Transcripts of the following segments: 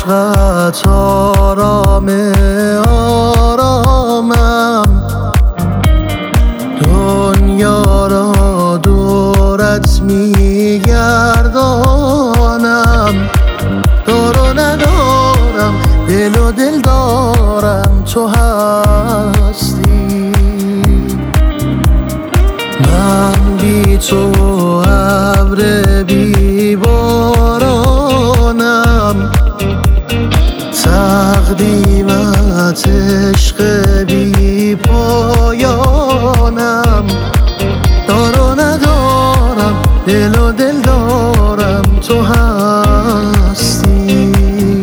عشقت آرام آرامم، دنیا را دورت میگردانم. دار و ندارم، دل و دل دارم، تو هستی. من بی تو ابر بی بارانم، تقدیمت عشق بی پایانم. دار و ندارم، دل و دل دارم، تو هستی.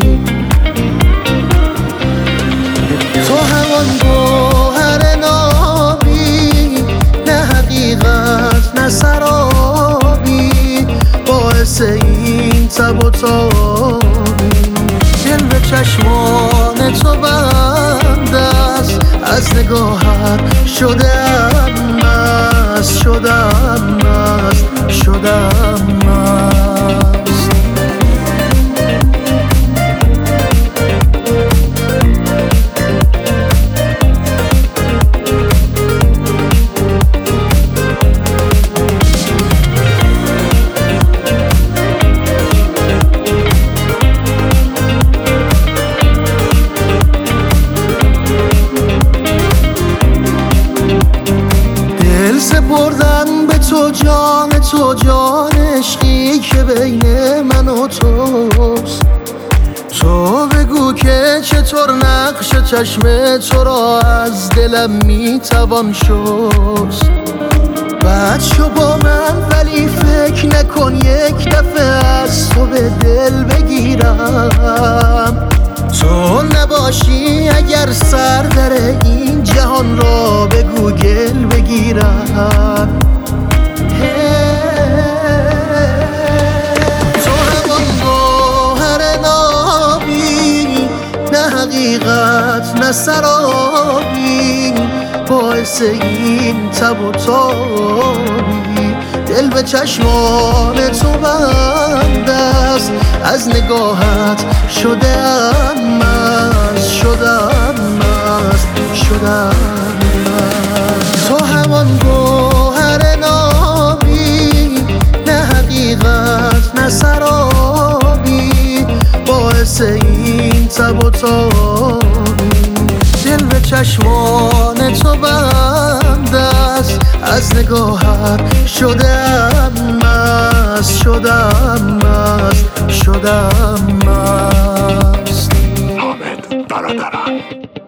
تو همان گوهر نابی، نه حقیقت نه سرابی، باعث این تب و تابی. جلوه چشمان تو بند است، از نگاهت شدم مست، شدم مست، شدم مست. دل سپردم به تو، جان تو، جان عشقی که بین من و توست. تو بگو که چطور نقش چشم تو را از دلم میتوان شست. بد شو با من ولی فکر نکن یک دفعه از تو به دل بگیرم. تو نباشی اگر سر در این جهان را به گوگل بگیرم. تو همان گوهر نابی، نه حقیقت نه سرابی، باعث این تب و تابی. دل به چشمان تو بند است، از نگاهت شدم مست، شدم مست، شدم مست. تو همان گوهر نابی، نه حقیقت نه سرابی، باعث این تب و تابی. دل به چشمان تو بند است، از نگاهت شدم مست، شدم مست، شدم مست. حامد برادران.